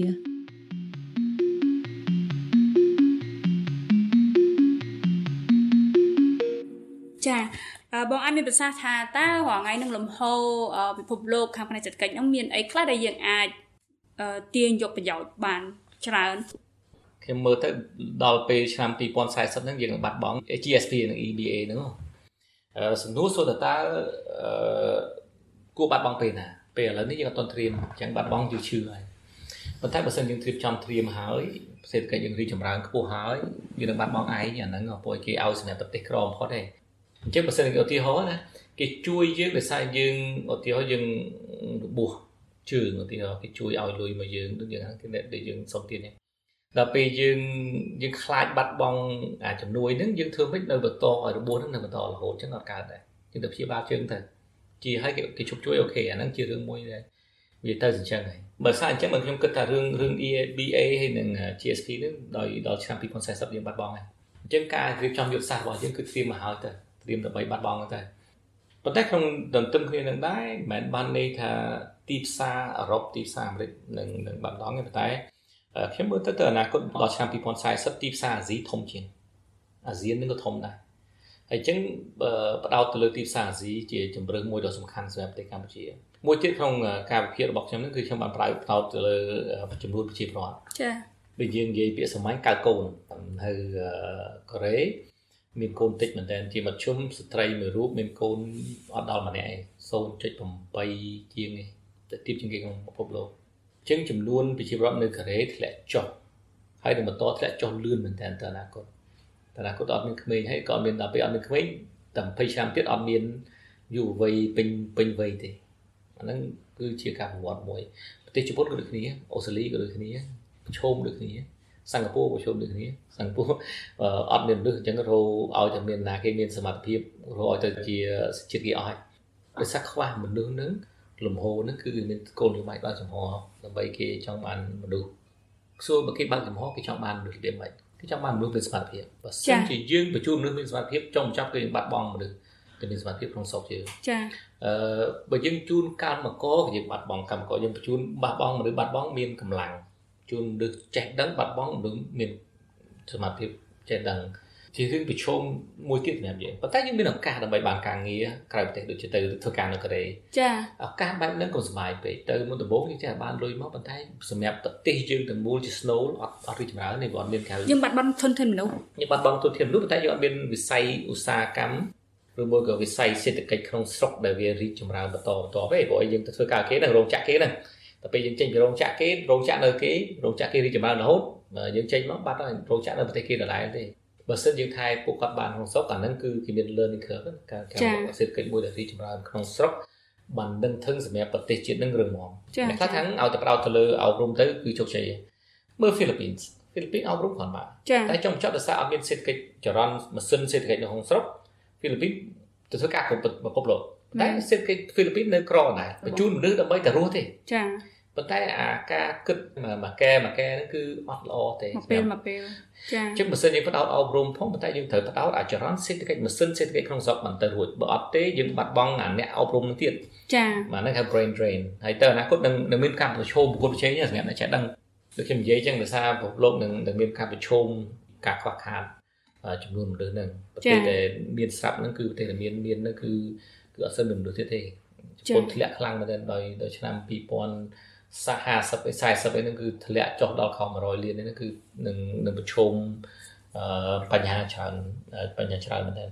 ចាបងអាចមានប្រសាសន៍ថាតើរាល់ថ្ងៃនឹងលំហូរពិភពលោកខាងផ្នែកសេដ្ឋកិច្ចនឹងមានអីខ្លះដែលយើងអាចទាញយកប្រយោជន៍បានច្រើនខ្ញុំមើលទៅដល់ពេលឆ្នាំ2040ហ្នឹងយើងនឹងបាត់បង់ GSP និង EBA ហ្នឹងសំណួរសួរតើគួរបាត់បង់ពេលណាពេលឥឡូវនេះយើងអត់ទាន់ត្រៀមអញ្ចឹងបាត់បង់យូរឈឺហើយប៉ុន្តែបើសិនយើងត្រៀមហើយសេដ្ឋកិច្ចយើងរីកចម្រើនខ្ពស់ហើយយើងនឹងបាត់បង់ឯងអាហ្នឹងព្រោះគេឲ្យសម្រាប់ប្រទេសក្របំផុតទេអញ្ចឹងបើសិនជាឧទាហរណ៍ណាគេជួយយើងដោយសារយើងឧទាហរណ៍យើងរបួសជើងឧទាហរណ៍គេជួយឲ្យលុយមកយើងដូចយ៉ាងគេដែលយើងសុំទៀតនេះដល់ពេលយើងខ្លាចបាត់បង់ជំនួយហ្នឹងយើងធ្វើមិននៅបន្តឲ្យរបួសហ្នឹងនៅបន្តរហូតអញ្ចឹងអត់កើតដែរយើងទៅព្យាបាលជើងទៅជាឲ្យគេជប់ជួយអូខេអាហ្នឹងជារឿងមួយដែលវាទៅអញ្ចឹងហើយបើថាអញ្ចឹងខ្ញុំគិតថារឿង EBA ហើយនិង GSP ហ្នឹងដល់ឆ្នាំ2040យើងបាត់បង់ហើយអញ្ចឹងការរៀបចំយុទ្ធសាស្ត្ររបស់យើងគឺត្រៀមមកហើយទៅត្រៀមដើម្បីបាត់បង់ទៅប៉ុន្តែក្នុងទន្ទឹមគ្នានឹងដែរមិនបានន័យថាទីផ្សារអឺរ៉ុបទីផ្សារអាមេរិកនឹងបាត់បង់ទេប៉ុន្តែខ្ញុំមើលទៅអនាគតដល់ឆ្នាំ2040ទីផ្សារអាស៊ីធំជាងអាស៊ាននឹងក៏ធំដែរហើយអញ្ចឹងផ្ដោតទៅលើទីផ្សារអាស៊ីជាជម្រើសមួយដ៏សំខាន់សម្រាប់ប្រទេសកម្ពុជាមួយទៀតក្នុងការវិភាគរបស់ខ្ញុំហ្នឹងគឺខ្ញុំបានផ្ដោតទៅលើចំនួនប្រជាពលរដ្ឋចា៎ដូចយើងនិយាយពាក្យសម័យកើកូនហើយកូរ៉េមានកូនតិចមែនតើជាមធ្យមស្ត្រីមួយរូបមានកូនអត់ដល់ម្នាក់ឯង 0.8 ជាងឯងតែទាបជាងគេក្នុងពិភពលោកអញ្ចឹងចំនួនប្រជាពលរដ្ឋនៅកូរ៉េធ្លាក់ចុះហើយនឹងបន្តធ្លាក់ចុះលឿនមែនតើទៅអនាគតអត់មានក្មេងហើយក៏អត់មានដល់ពេលអត់មានក្មេងតែ20ឆ្នាំទៀតអត់មានយុវវ័យពេញវ័យទេអាហ្នឹងគឺជាការប្រវត្តិមួយប្រទេសជប៉ុនក៏ដូចគ្នាអូស្ត្រាលីក៏ដូចគ្នាប្រឈមដូចគ្នាសិង្ហបុរីប្រឈមដូចគ្នាសិង្ហបុរីអត់មានមនុស្សអញ្ចឹងរោឲ្យតែមានណាគេមានសមត្ថភាពរោឲ្យទៅជាជាតិគេអស់ហើយដោយសារខ្វះមនុស្សហ្នឹងលំហូរហ្នឹងគឺមានគោលនយោបាយបើកចំហដើម្បីគេចង់បានមនុស្សសួរបើគេបើកចំហគេចង់បានមនុស្សរៀបមិនគេចង់បានមនុស្សមានសមត្ថភាពបើសិនជាយើងបញ្ជូនមនុស្សមានសមត្ថភាពចង់ចាប់គេបាត់បង់មនុស្សដែលមានសមត្ថភាពក្នុងស្រុកយើងចាបើយើងជូនកម្មករយើងបាត់បង់កម្មករយើងបញ្ជូនបាត់បង់មនុស្សបាត់បង់មានកម្លាំងជូនមនុស្សចេះដឹងបាត់បង់មនុស្សមានសមត្ថភាពចេះដឹងជារឿងប្រឈមមួយទៀតសម្រាប់យើងប៉ុន្តែយើងមានឱកាសដើម្បីបានការងារក្រៅប្រទេសដូចជាទៅធ្វើការនៅកូរ៉េចាឱកាសបែបហ្នឹងក៏សុបាយពេកទៅមុនដំបូងយើងចេះបានលុយមកប៉ុន្តែសម្រាប់ប្រទេសយើងទាំងមូលជា snow អត់រីកចម្រើនទេព្រោះអត់មានការយើងបាត់បង់ធនធានមនុស្សយើងបាត់បង់ធនធានមនុស្សប៉ុន្តែយើងអត់មានវិស័យឧស្សាហកម្មឬមួយក៏វិស័យសេដ្ឋកិច្ចក្នុងស្រុកដែលវារីកចម្រើនបន្តទេព្រោះយើងទៅធ្វើការគេហ្នឹងរោងចក្រគេហ្នឹងតែពេលយើងចេញពីរោងចក្រគេរោងចក្រនៅគេរោងចក្រគេរីកចម្រើនរហូតយើងចេញមកបាត់ហើយរោងចក្រនៅប្រទេសគេដដែលទេបើសិនយើងថែពួកគាត់បានក្នុងស្រុកអាហ្នឹងគឺគេមាន learning curve ការសេដ្ឋកិច្ចមួយដែលរីកចម្រើនក្នុងស្រុកបានដឹងធឹងសម្រាប់ប្រទេសជាតិនឹងរឹងមាំតែខ្លះថាឲ្យតែផ្ដោតទៅលើអប់រំទៅគឺជោគជ័យមើល Philippines អប់រំគ្រាន់បើតែចុងចប់ដោយសារអត់មានសេដ្ឋកិច្ចចរន្តម៉ាស៊ីនសេដ្ឋកិច្ចនៅក្នុងស្រុក Philippines ទៅធ្វើការគ្រប់ពិភពលោកតែសេដ្ឋកិច្ច Philippines នៅក្រដែរបញ្ជូនមនុស្សដើម្បីតែរស់ទេចាប៉ុន្តែអាការគិតមួយកែហ្នឹងគឺអត់ល្អទេមកពេលចាចឹងបើសិនយើងផ្ដោតអប់រំផងប៉ុន្តែយើងត្រូវផ្ដោតអាចរន្តសេដ្ឋកិច្ចម៉ាស៊ីនសេដ្ឋកិច្ចក្នុងស្រុកបានទៅរួចបើអត់ទេយើងបាត់បង់អាអ្នកអប់រំនឹងទៀតចាបាទហ្នឹងហៅ brain drain ហើយទៅអនាគតនឹងមានការប្រឈមប្រកួតប្រជែងសម្រាប់អ្នកចេះដឹងដូចខ្ញុំនិយាយចឹងដោយសារពិភពលោកនឹងមានការប្រឈមការខ្វះខាតចំនួនមនុស្សហ្នឹងប្រទេសដែលមានស្រាប់ហ្នឹងគឺប្រទេសដែលមានហ្នឹងគឺអត់សូវមានមនុស្សទៀតទេជប៉ុនធ្លាក់ខ្លាំងមែនទែនដោយឆ្នាំ2050 40ហ្នឹងគឺធ្លាក់ចុះដល់ខំ100លានហ្នឹងគឺនឹងប្រឈមបញ្ហាច្រើនមែនទែន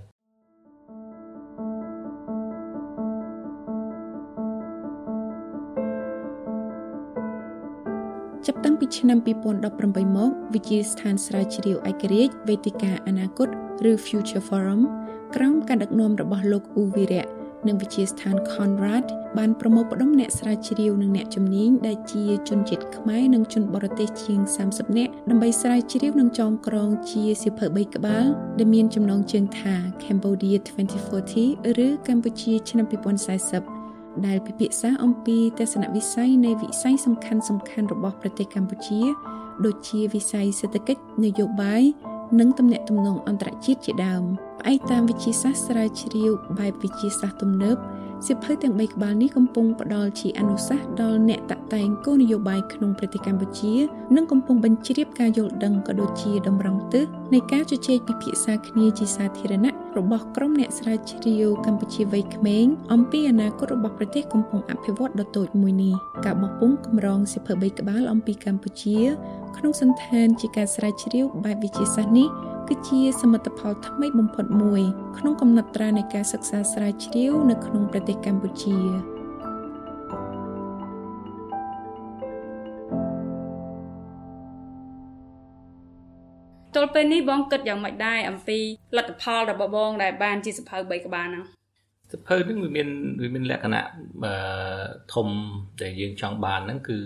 ចាប់តាំងពីឆ្នាំ2018មកវិទ្យាស្ថានស្រាវជ្រាវឯករាជ្យវេទិកាអនាគតឬ Future Forum ក្រោមការដឹកនាំរបស់លោកអ៊ូវីរៈនិងវិទ្យាស្ថាន Conrad បានប្រមូលផ្ដុំអ្នកស្រាវជ្រាវនិងអ្នកជំនាញដែលជាជនជាតិខ្មែរនិងជនបរទេសជាង30នាក់ដើម្បីស្រាវជ្រាវនិងចងក្រងជាសៀវភៅ3ក្បាលដែលមានចំណងជើងថា Cambodia 2040 ឬកម្ពុជាឆ្នាំ2040ដែលពិភាក្សាអំពីទស្សនវិស័យនៃវិស័យសំខាន់ៗរបស់ប្រទេសកម្ពុជាដូចជាវិស័យសេដ្ឋកិច្ចនយោបាយនិងទំនាក់ទំនងអន្តរជាតិជាដើមផ្អែកតាមវិទ្យាសាស្ត្រស្រាវជ្រាវបែបវិទ្យាសាស្ត្រទំនើបសៀវភៅទាំង3ក្បាលនេះកំពុងផ្ដល់ជាអនុសាសន៍ដល់អ្នកតាក់តែងគោលនយោបាយក្នុងប្រទេសកម្ពុជានិងកំពុងបញ្ជ្រាបការយល់ដឹងក៏ដូចជាតម្រង់ទិសនៃការជជែកពិភាក្សាគ្នាជាសាធារណៈរបស់ក្រុមអ្នកស្រាវជ្រាវកម្ពុជាវ័យក្មេងអំពីអនាគតរបស់ប្រទេសកំពុងអភិវឌ្ឍដ៏តូចមួយនេះការបោះពុម្ពកម្រងសៀវភៅ3ក្បាលអំពីកម្ពុជាក្នុងសន្តានជាការស្រាវជ្រាវបែបវិទ្យាសាស្ត្រនេះគឺជាសមិទ្ធផលថ្មីបំផុតមួយក្នុងកំណត់ត្រានៃការសិក្សាស្រាវជ្រាវនៅក្នុងប្រទេសកម្ពុជាទល់ពេលនេះបងគិតយ៉ាងម៉េចដែរអំពីលទ្ធផលរបស់បងដែលបានជាសៀវភៅ3ក្បាលហ្នឹងសៀវភៅហ្នឹងវាមានលក្ខណៈធំដែលយើងចង់បានហ្នឹងគឺ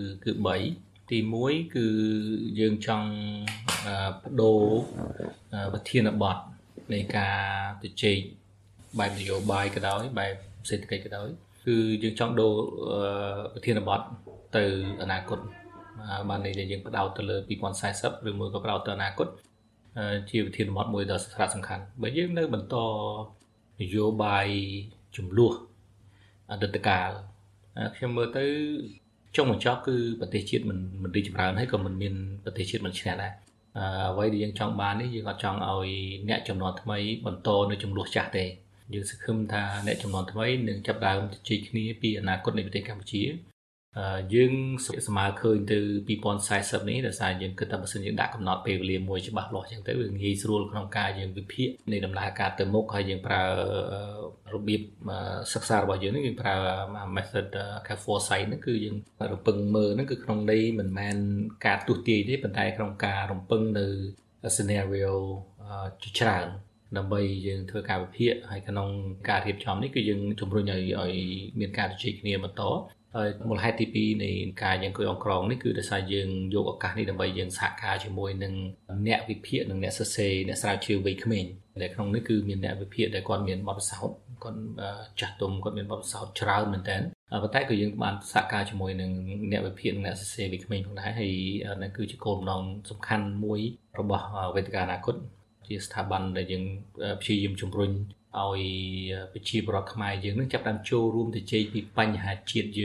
3ទី1គឺយើងចង់បដូរវិធានបទនៃការជជែកបែបនយោបាយក៏ដោយបែបសេដ្ឋកិច្ចក៏ដោយគឺយើងចង់ដូរវិធានបទទៅអនាគតបានន័យថាយើងផ្ដោតទៅលើ2040ឬមួយក៏ផ្ដោតទៅអនាគតជាវិធានបទមួយដ៏សារៈសំខាន់បើយើងនៅបន្តនយោបាយចំនួនអតីតកាលខ្ញុំមើលទៅចុងបញ្ចប់គឺប្រទេសជាតិមិនរីកចម្រើនហើយក៏មិនមានប្រទេសជាតិមិនឈ្នះដែរអ្វីដែលយើងចង់បាននេះយើងអត់ចង់ឲ្យអ្នកចំនួនថ្មីបន្តនៅចំនួនចាស់ទេយើងសង្ឃឹមថាអ្នកចំនួនថ្មីនឹងចាប់ដើមជជែកគ្នាពីអនាគតនៃប្រទេសកម្ពុជាយើងស្មើឃើញទៅ2040នេះដោយសារយើងគិតថាបើសិនយើងដាក់កំណត់ពេលវេលាមួយច្បាស់លាស់អញ្ចឹងទៅវាងាយស្រួលក្នុងការយើងវិភាគនៃដំណើរការទៅមុខហើយយើងប្រើរបៀបសិក្សារបស់យើងនេះយើងប្រើ method foresight ហ្នឹងគឺយើងរំពឹងមើលហ្នឹងគឺក្នុងន័យមិនមែនការទស្សន៍ទាយទេប៉ុន្តែក្នុងការរំពឹងនៅ scenario ជាច្រើនដើម្បីយើងធ្វើការវិភាគហើយក្នុងការរៀបចំនេះគឺយើងជំរុញឲ្យមានការជជែកគ្នាបន្តហើយមូលហេតុទី2នៃការយើងអង្គុយអង្ក្រងនេះគឺដោយសារយើងយកឱកាសនេះដើម្បីយើងសហការជាមួយនឹងអ្នកវិភាគនិងអ្នកសរសេរអ្នកស្រាវជ្រាវវ័យក្មេងដែលក្នុងនេះគឺមានអ្នកវិភាគដែលគាត់មានបទពិសោធន៍គាត់ចាស់ទុំគាត់មានបទពិសោធន៍ច្រើនមែនតើប៉ុន្តែគឺយើងបានសហការជាមួយនឹងអ្នកវិភាគនិងអ្នកសរសេរវ័យក្មេងផងដែរហើយនេះគឺជាគោលបំណងសំខាន់មួយរបស់វេទិកាអនាគតជាស្ថាប័នដែលយើងព្យាយាមជំរុញឲ្យប្រជាពលរដ្ឋខ្មែរយើងនឹងចាប់ផ្ដើមចូលរួមទៅជែកពីបញ្ហាជាតិយើង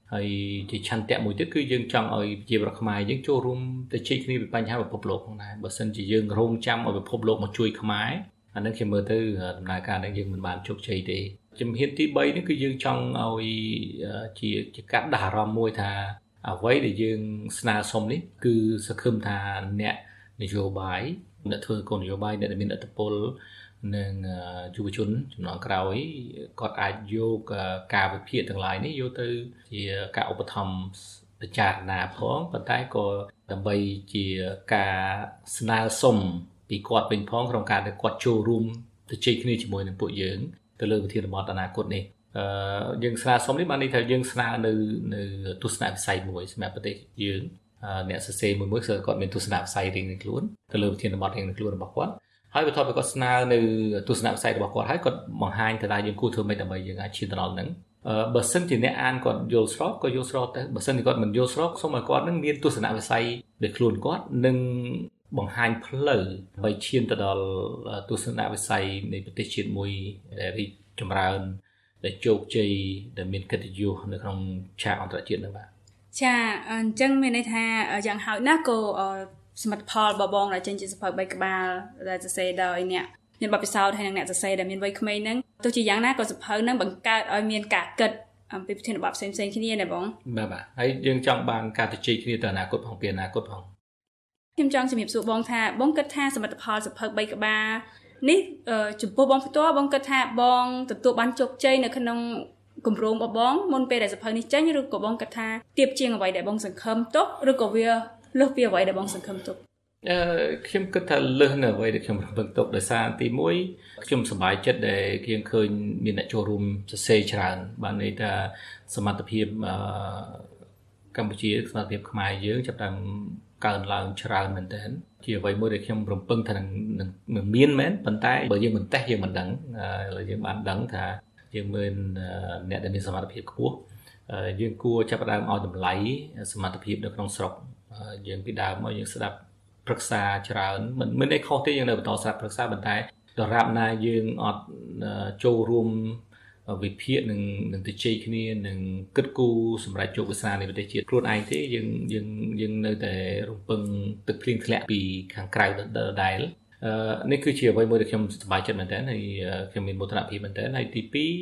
ហើយជាឆន្ទៈមួយទៀតគឺយើងចង់ឲ្យជាប្រខ្មែរយើងចូលរួមទៅជិះគ្នាពីបញ្ហាពិភពលោកផងដែរបើសិនជាយើងរងចាំឲ្យពិភពលោកមកជួយខ្មែរអានឹងខ្ញុំមើលទៅដំណើរការនេះយើងមិនបានជោគជ័យទេជំហានទី3នេះគឺយើងចង់ឲ្យជាការដាក់អារម្មណ៍មួយថាអ្វីដែលយើងស្នើសុំនេះគឺសង្ឃឹមថាអ្នកនយោបាយអ្នកធ្វើគោលនយោបាយអ្នកដែលមានឥទ្ធិពលនិងយុវជនចំនួនក្រោយគាត់អាចយកការវិភាគទាំងឡាយនេះយកទៅជាការឧបត្ថម្ភពិចារណាផងប៉ុន្តែក៏ដើម្បីជាការស្នើសុំពីគាត់វិញផងក្នុងការដែលគាត់ចូលរួមទៅជែកគ្នាជាមួយនឹងពួកយើងទៅលើវិធានបទអនាគតនេះយើងស្នើសុំនេះបានន័យថាយើងស្នើនៅទស្សនវិស័យមួយសម្រាប់ប្រទេសយើងអ្នកសរសេរមួយគឺគាត់មានទស្សនវិស័យរៀងៗខ្លួនទៅលើវិធានបទរៀងៗខ្លួនរបស់គាត់ហើយបន្ទាប់ពីគាត់ស្នើនៅទស្សនវិស័យរបស់គាត់ហើយគាត់បង្ហាញទៅថាយើងគួរធ្វើម៉េចដើម្បីយើងអាចឈានទៅដល់ហ្នឹងបើសិនជាអ្នកអានគាត់យល់ស្របក៏យល់ស្របទៅបើសិនជាគាត់មិនយល់ស្របសូមឲ្យគាត់នឹងមានទស្សនវិស័យដោយខ្លួនគាត់នឹងបង្ហាញផ្លូវដើម្បីឈានទៅដល់ទស្សនវិស័យនៃប្រទេសជាតិមួយដែលរីកចម្រើនដែលជោគជ័យដែលមានកិត្តិយសនៅក្នុងឆាកអន្តរជាតិហ្នឹងបាទចាអញ្ចឹងមានន័យថាយ៉ាងហោចណាស់ក៏សមិទ្ធផលបងដែលចេញជាសភៅ3ក្បាលដែលសរសេរដោយអ្នកមានបទពិសោធន៍ហើយនិងអ្នកសរសេរដែលមានវ័យក្មេងហ្នឹងទោះជាយ៉ាងណាក៏សភៅហ្នឹងបង្កើតឲ្យមានការគិតអំពីប្រធានបទផ្សេងៗគ្នាណាបងបាទហើយយើងចង់បានការទៅជ័យគ្នាទៅអនាគតផងពីអនាគតផងខ្ញុំចង់ជំរាបសួរបងថាបងគិតថាសមិទ្ធផលសភៅ3ក្បាលនេះចំពោះបងផ្ទាល់បងគិតថាបងទទួលបានជោគជ័យនៅក្នុងគម្រោងរបស់បងមុនពេលដែលសភៅនេះចេញឬក៏បងគិតថាទៀបជាងអ្វីដែលបងសង្ឃឹមទុកឬក៏វាលើសពីអ្វីដែលបងសង្ឃឹមទុកខ្ញុំគិតថាលើសនៅអ្វីដែលខ្ញុំរំពឹងទុកដោយសារទី1ខ្ញុំសប្បាយចិត្តដែលខ្ញុំឃើញមានអ្នកចូលរួមសរសេរច្រើនបានន័យថាសមត្ថភាពកម្ពុជាសមត្ថភាពខ្មែរយើងចាប់តាមកើនឡើងច្រើនមែនទែនជាអ្វីមួយដែលខ្ញុំរំពឹងថានឹងមានមែនប៉ុន្តែបើយើងមិនតេស្តយើងមិនដឹងឥឡូវយើងបានដឹងថាយើងមានអ្នកដែលមានសមត្ថភាពខ្ពស់យើងគួរចាប់ផ្ដើមឲ្យតម្លៃសមត្ថភាពនៅក្នុងស្រុកយើងពីដើមមកយើងស្ដាប់ប្រឹក្សាច្រើនមិនអីខុសទេយើងនៅបន្តស្ដាប់ប្រឹក្សាប៉ុន្តែដរាបណាយើងអត់ចូលរួមវិភាគនឹងទៅជ័យគ្នានឹងគិតគូរសម្រាប់ជោគវាសនានៃប្រទេសជាតិខ្លួនឯងទេយើងនៅតែរំពឹងទឹកភ្លៀងធ្លាក់ពីខាងក្រៅដដែលនេះគឺជាអ្វីមួយដែលខ្ញុំសប្បាយចិត្តមែនទែនហើយខ្ញុំមានមោទនភាពមែនទែនហើយទី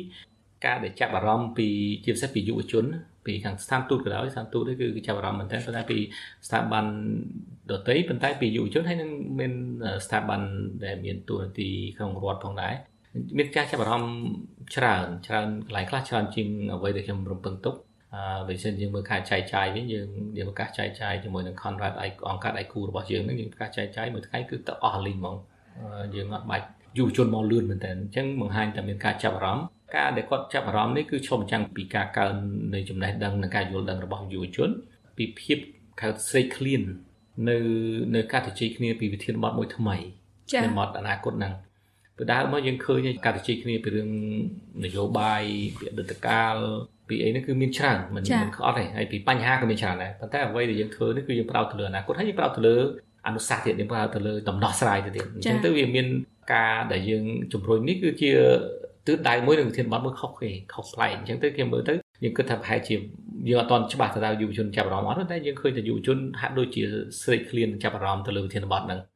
2ការដែលចាប់អារម្មណ៍ពីជាពិសេសពីយុវជនពីខាងស្ថានទូតក៏ដោយស្ថានទូតនេះគឺចាប់អារម្មណ៍មែនទែនប៉ុន្តែពីស្ថាប័នដទៃប៉ុន្តែពីយុវជនហើយនឹងមានស្ថាប័នដែលមានតួនាទីក្នុងរដ្ឋផងដែរមានការចាប់អារម្មណ៍ច្រើនកន្លែងខ្លះច្រើនជាងអ្វីដែលខ្ញុំរំពឹងទុកបើមិនយើងមើលការចែកចាយវិញយើងប្រកាសចែកចាយជាមួយនឹង Conrad អង្គការដៃគូរបស់យើងហ្នឹងយើងប្រកាសចែកចាយមួយថ្ងៃគឺទៅអស់លីងហ្មងយើងអត់បាច់យុវជនមកលឿនមែនតើអញ្ចឹងបង្ហាញតែមានការចាប់អារម្មណ៍ការដែលគាត់ចាប់អារម្មណ៍នេះគឺឆ្លុះបញ្ចាំងពីការកើននៃចំណេះដឹងនិងការយល់ដឹងរបស់យុវជនពីភាពស្រេកឃ្លាននៅការទៅជ័យគ្នាពីវិធានបទមួយថ្មីនៃបទអនាគតហ្នឹងពីដើមមកយើងឃើញការទៅជ័យគ្នាពីរឿងនយោបាយពីអតីតកាលពីអីនេះគឺមានច្រើនមិនខអត់ទេហើយពីបញ្ហាក៏មានច្រើនដែរប៉ុន្តែអ្វីដែលយើងធ្វើនេះគឺយើងផ្ដោតទៅលើអនាគតហើយយើងផ្ដោតទៅលើអនុសាសន៍ទៀតយើងផ្ដោតទៅលើដំណោះស្រាយទៅទៀតអញ្ចឹងទៅវាមានការដែលយើងជំរុញនេះគឺជាទិសដៅមួយនឹងវិធានបទមួយខុសប្លែកអញ្ចឹងទៅខ្ញុំមើលទៅយើងគិតថាប្រហែលជាយើងអត់ទាន់ច្បាស់ទៅដល់យុវជនចាប់អារម្មណ៍អត់តែយើងឃើញថាយុវជនហាក់ដូចជាស្រេកឃ្លានចាប់អារម្មណ៍ទៅលើវិធានបទហ្នឹង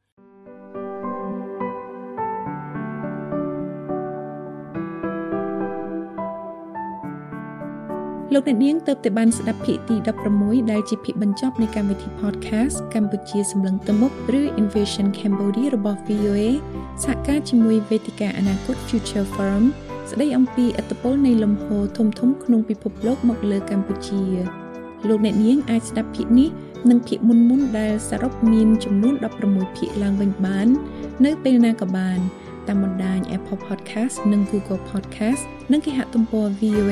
លោកអ្នកនាងទើបតែបានស្ដាប់ភាគទី16ដែលជាភាគបញ្ចប់នៃកម្មវិធី podcast កម្ពុជាសម្លឹងទៅមុខឬ Innovation Cambodia របស់ VOA សហការជាមួយវេទិកាអនាគត Future Forum ស្ដីអំពីឥទ្ធិពលនៃលំហូរធំៗក្នុងពិភពលោកមកលើកម្ពុជាលោកអ្នកនាងអាចស្ដាប់ភាគនេះនិងភាគមុនដែលសរុបមានចំនួន16ភាគឡើងវិញបាននៅពេលណាក៏បានតាមបណ្ដាញ Apple Podcast និង Google Podcast និងគេហទំព័រ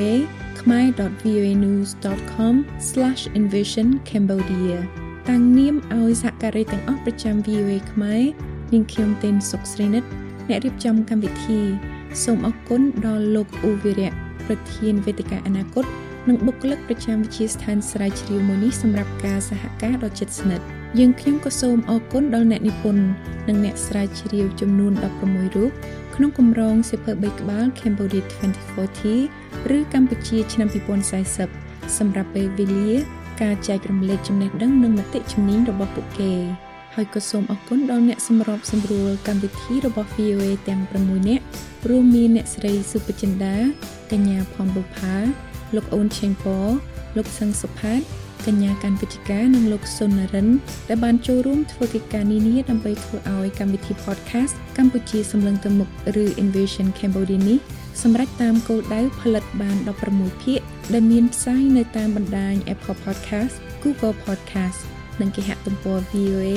voa.voanews.com/invasioncambodia តាំងនាមឲ្យសហការីទាំងអស់ប្រចាំ VOA ខ្មែរនាងខ្ញុំទេនសុកស្រីនិតអ្នករៀបចំកម្មវិធីសូមអរគុណដល់លោកអ៊ូវីរៈប្រធានវេទិកាអនាគតនិងបុគ្គលិកប្រចាំវិទ្យាស្ថានស្រាវជ្រាវមួយនេះសម្រាប់ការសហការដ៏ជិតស្និទ្ធយើងខ្ញុំក៏សូមអរគុណដល់អ្នកនិពន្ធនិងអ្នកស្រាវជ្រាវចំនួន16រូបក្នុងគម្រោងសៀវភៅ3ក្បាល Cambodia 2040 ឬកម្ពុជាឆ្នាំ2040 សម្រាប់ពេលវេលាការចែករំលែកចំណេះដឹងនិងមតិជំនាញរបស់ពួកគេហើយក៏សូមអរគុណដល់អ្នកសម្របសម្រួលកម្មវិធីរបស់ VOA ទាំង6នាក់រួមមានអ្នកស្រីសុភចិន្តាកញ្ញាផនបុផាលោកអូនឆេងប៉លោកសឹងសុផាតកញ្ញាកាន់វិជ្ជការនិងលោកសុននរិនដែលបានចូលរួមធ្វើកិច្ចការនានាដើម្បីធ្វើឲ្យកម្មវិធី podcast កម្ពុជាសម្លឹងទៅមុខឬ Invasion Cambodia នេះសម្រេចតាមគោលដៅផលិតបាន16ភាគដែលមានផ្សាយនៅតាមបណ្ដាញ Apple Podcast, Google Podcast និងគេហទំព័រ VOA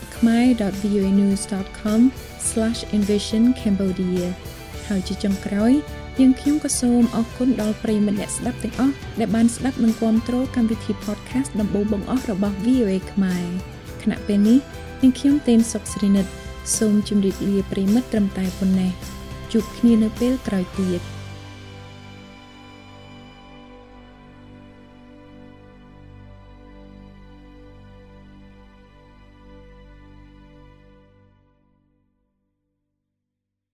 khmer.voanews.com/invasioncambodia ហើយជាចុងក្រោយយើងខ្ញុំក៏សូមអរគុណដល់ប្រិយមិត្តអ្នកស្ដាប់ទាំងអស់ដែលបានស្ដាប់និងគាំទ្រកម្មវិធី podcast ដំបូងបង្អស់របស់ VOA ខ្មែរខណៈពេលនេះនាងខ្ញុំទេនសុកស្រីនិតសូមជម្រាបលាប្រិយមិត្តត្រឹមតែប៉ុណ្ណេះជួបគ្នានៅពេលក្រោយទៀត